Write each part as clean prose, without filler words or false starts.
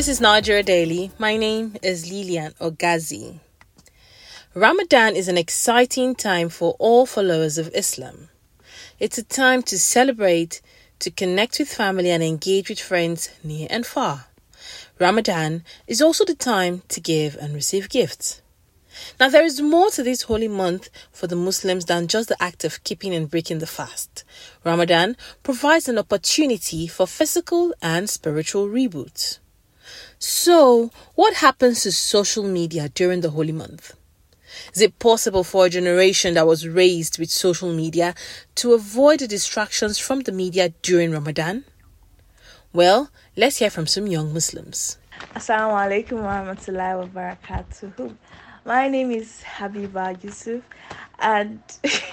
is Nigeria Daily. My name is Lilian Ogazi. Ramadan is an exciting time for all followers of Islam. It's a time to celebrate, to connect with family and engage with friends near and far. Ramadan is also the time to give and receive gifts. Now, there is more to this holy month for the Muslims than just the act of keeping and breaking the fast. Ramadan provides an opportunity for physical and spiritual reboot. So, what happens to social media during the holy month? Is it possible for a generation that was raised with social media to avoid the distractions from the media during Ramadan? Well, let's hear from some young Muslims. Assalamu alaikum warahmatullahi wabarakatuh. My name is Habiba Yusuf, and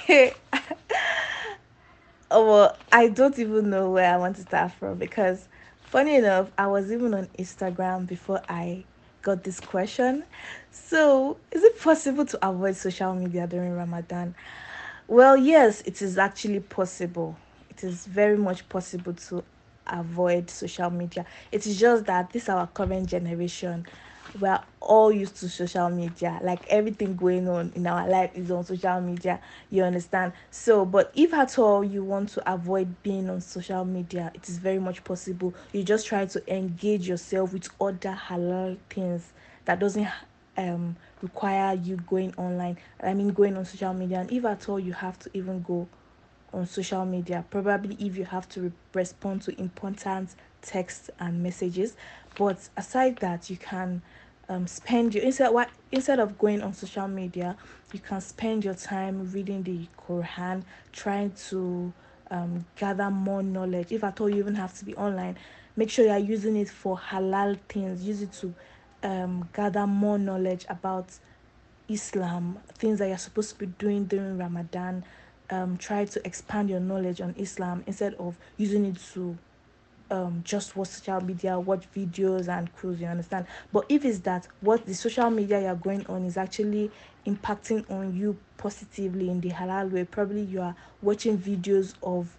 I don't even know where I want to start from because, funny enough, I was even on Instagram before I got this question. So, is it possible to avoid social media during Ramadan? Well, yes, it is actually possible. It is very much possible to avoid social media. It is just that this our current generation. We're all used to social media. Like everything going on in our life is on social media. You understand? So, but if at all you want to avoid being on social media, it is very much possible. You just try to engage yourself with other halal things that doesn't require you going online. I mean, going on social media. And if at all you have to even go on social media, probably if you have to respond to important texts and messages. But aside that, you can spend your instead of going on social media, you can spend your time reading the Quran, trying to gather more knowledge. If at all you even have to be online, make sure you are using it for halal things. Use it to gather more knowledge about Islam, things that you're supposed to be doing during Ramadan. Try to expand your knowledge on Islam instead of using it to just watch social media, watch videos and cruise, you understand? But if it's that what the social media you're going on is actually impacting on you positively in the halal way, probably you are watching videos of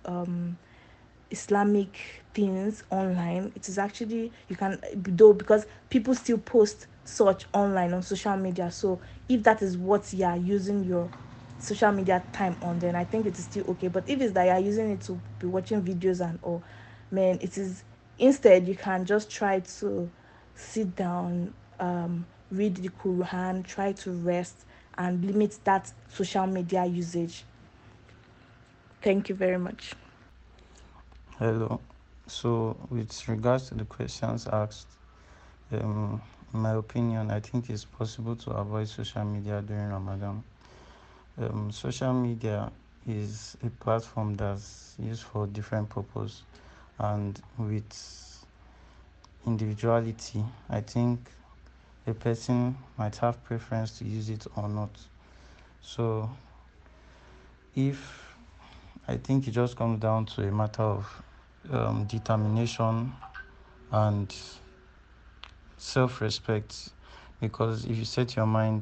Islamic things online. It is actually, you can, though, because people still post such online on social media. So if that is what you are using your social media time on, then I think it is still okay. But if it's that you are using it to be watching videos and all, man, it is, instead you can just try to sit down, read the Quran, try to rest and limit that social media usage. Thank you very much. Hello. So, with regards to the questions asked, in my opinion, I think it's possible to avoid social media during Ramadan. Social media is a platform that's used for different purpose, and with individuality, I think a person might have preference to use it or not. So, if I think it just comes down to a matter of determination and self-respect, because if you set your mind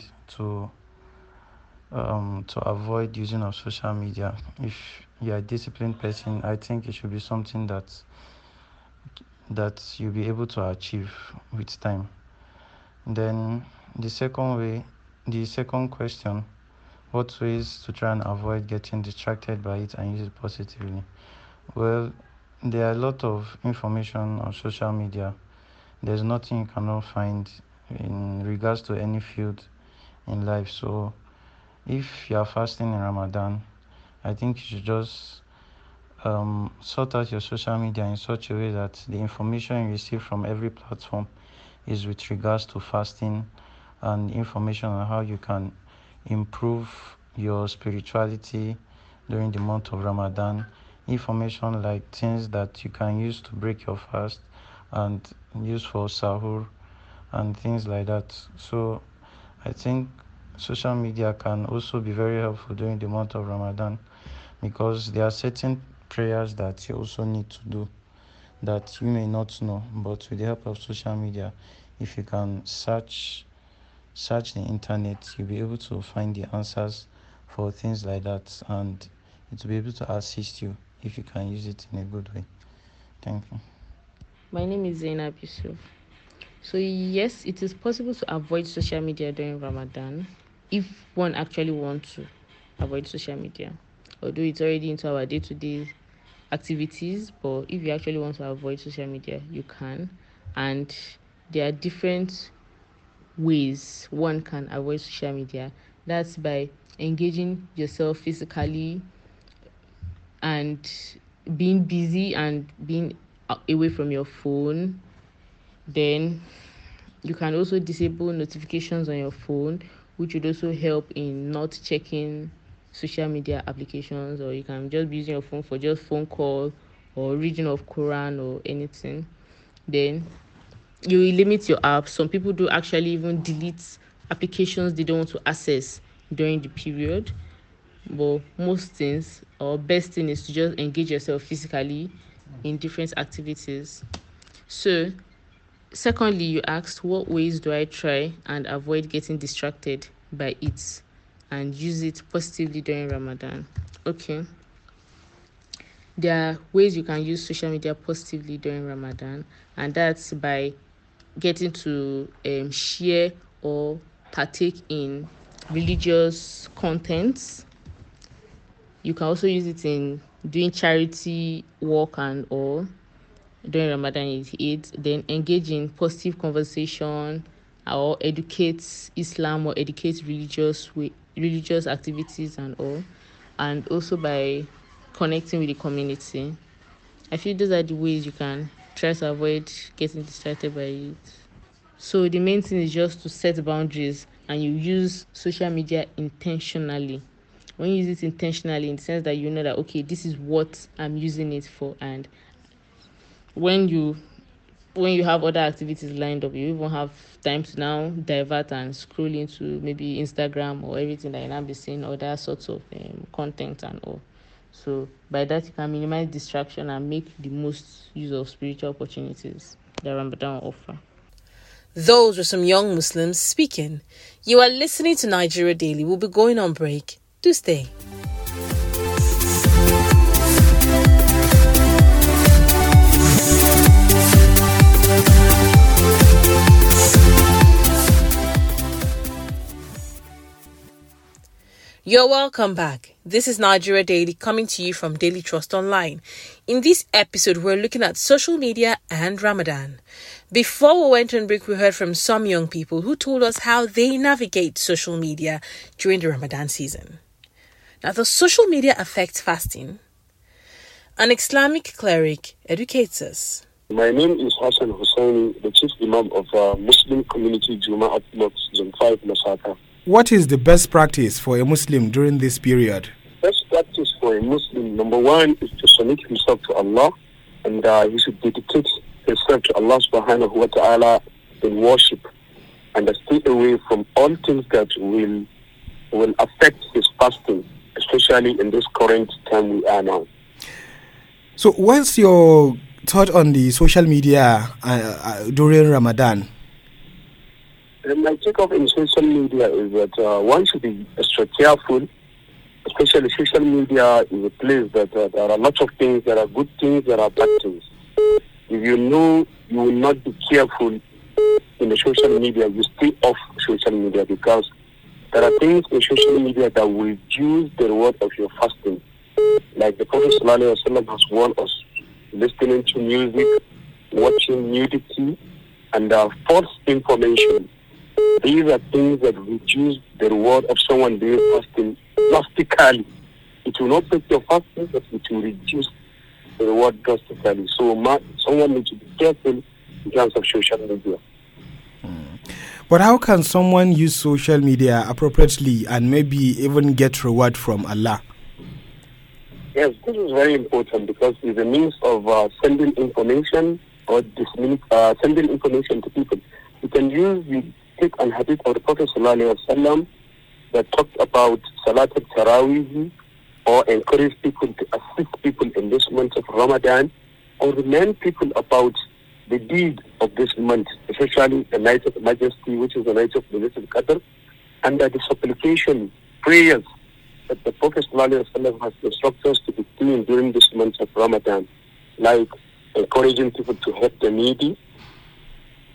to avoid using of social media, if you're a disciplined person, I think it should be something that you'll be able to achieve with time. Then the second question, what ways to try and avoid getting distracted by it and use it positively? Well, there are a lot of information on social media. There's nothing you cannot find in regards to any field in life. So if you are fasting in Ramadan, I think you should just sort out your social media in such a way that the information you receive from every platform is with regards to fasting and information on how you can improve your spirituality during the month of Ramadan. Information like things that you can use to break your fast and use for sahur and things like that. So I think social media can also be very helpful during the month of Ramadan because there are certain prayers that you also need to do that you may not know, but with the help of social media, if you can search the internet, you'll be able to find the answers for things like that, and it will be able to assist you if you can use it in a good way. Thank you. My name is Zainab Yusuf. So yes, it is possible to avoid social media during Ramadan if one actually wants to avoid social media. Although it's already into our day-to-day activities, but if you actually want to avoid social media, you can. And there are different ways one can avoid social media. That's by engaging yourself physically and being busy and being away from your phone. Then you can also disable notifications on your phone, which would also help in not checking social media applications, or you can just be using your phone for just phone call or reading of Quran or anything. Then you will limit your apps. Some people do actually even delete applications they don't want to access during the period. But most things or best thing is to just engage yourself physically in different activities. So secondly, you asked what ways do I try and avoid getting distracted by it and use it positively during Ramadan. Okay. There are ways you can use social media positively during Ramadan, and that's by getting to share or partake in religious contents. You can also use it in doing charity work and all during Ramadan is it. Then engage in positive conversation or educate Islam or educate religious activities and all. And also by connecting with the community. I feel those are the ways you can try to avoid getting distracted by it. So the main thing is just to set boundaries and you use social media intentionally. When you use it intentionally in the sense that you know that, okay, this is what I'm using it for, and when you have other activities lined up, you even have time to now divert and scroll into maybe Instagram or everything that you now be seeing other sorts of content and all. So by that you can minimize distraction and make the most use of spiritual opportunities that Ramadan offer. Those were some young Muslims speaking. You are listening to Nigeria Daily. We'll be going on break. Do stay. You're welcome back. This is Nigeria Daily coming to you from Daily Trust Online. In this episode, we're looking at social media and Ramadan. Before we went on break, we heard from some young people who told us how they navigate social media during the Ramadan season. Now, does social media affect fasting? An Islamic cleric educates us. My name is Hassan Hussaini, the Chief Imam of Muslim Community Juma'at Mosque, Zone 5, Masaka. What is the best practice for a Muslim during this period? Best practice for a Muslim, number one, is to submit himself to Allah, and he should dedicate himself to Allah subhanahu wa ta'ala in worship, and stay away from all things that will affect his fasting, especially in this current time we are now. So what's your thought on the social media during Ramadan? My take-off in social media is that one should be extra careful, especially social media is a place that there are lots of things, there are good things, there are bad things. If you know you will not be careful in the social media, you stay off social media, because there are things in social media that will reduce the reward of your fasting. Like the Prophet ﷺ has warned us, listening to music, watching nudity, and false information. These are things that reduce the reward of someone doing fasting drastically. It will not break your fasting, but it will reduce the reward drastically. So someone needs to be careful in terms of social media. But how can someone use social media appropriately and maybe even get reward from Allah? Yes, this is very important because it's a means of sending information or sending information to people. You can use the take and hadith of the Prophet ﷺ that talked about Salat al-Tarawih, or encourage people to assist people in this month of Ramadan, or remind people about the deed of this month, especially the night of Majesty, which is the night of Laylatul Qadr, and the supplication, prayers that the Prophet ﷺ has instructed us to be doing during this month of Ramadan, like encouraging people to help the needy,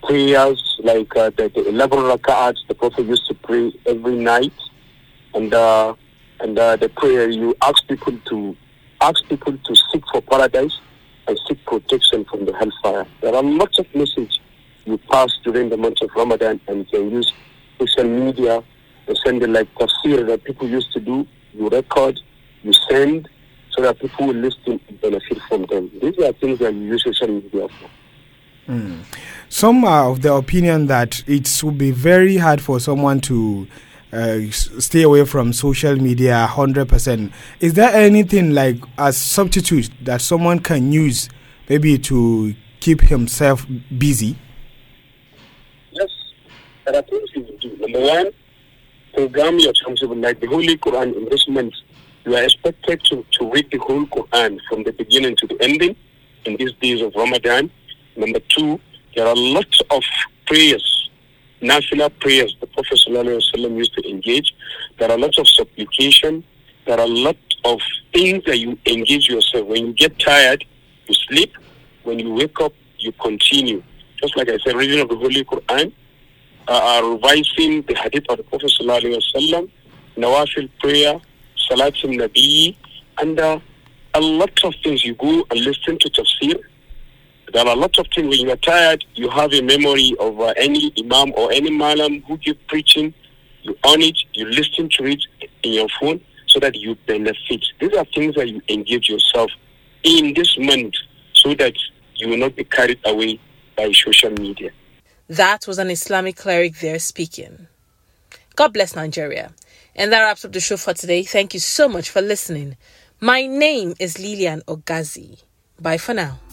prayers like the 11 rak'ats the Prophet used to pray every night, and the prayer you ask people to seek for paradise and seek protection from the hellfire. There are lots of messages you pass during the month of Ramadan, and you can use social media to send it like tafsir that people used to do. You record, you send, so that people will listen and benefit from them. These are things that you use social media for. Some are of the opinion that it would be very hard for someone to stay away from social media 100%. Is there anything like a substitute that someone can use maybe to keep himself busy? Yes, there are things you can do. Number one, program your timetable. Like the Holy Quran in this month, you are expected to read the whole Quran from the beginning to the ending in these days of Ramadan. Number two, there are lots of prayers, national prayers the Prophet ﷺ used to engage. There are lots of supplication. There are lots of things that you engage yourself. When you get tired, you sleep. When you wake up, you continue. Just like I said, reading of the Holy Quran, revising the hadith of the Prophet ﷺ, nawafil prayer, salatul nabi, and a lot of things. You go and listen to tafsir. There are lots of things. When you are tired, you have a memory of any imam or any malam who keep preaching. You on it, you listen to it in your phone so that you benefit. These are things that you engage yourself in this month so that you will not be carried away by social media. That was an Islamic cleric there speaking. God bless Nigeria. And that wraps up the show for today. Thank you so much for listening. My name is Lilian Ogazi. Bye for now.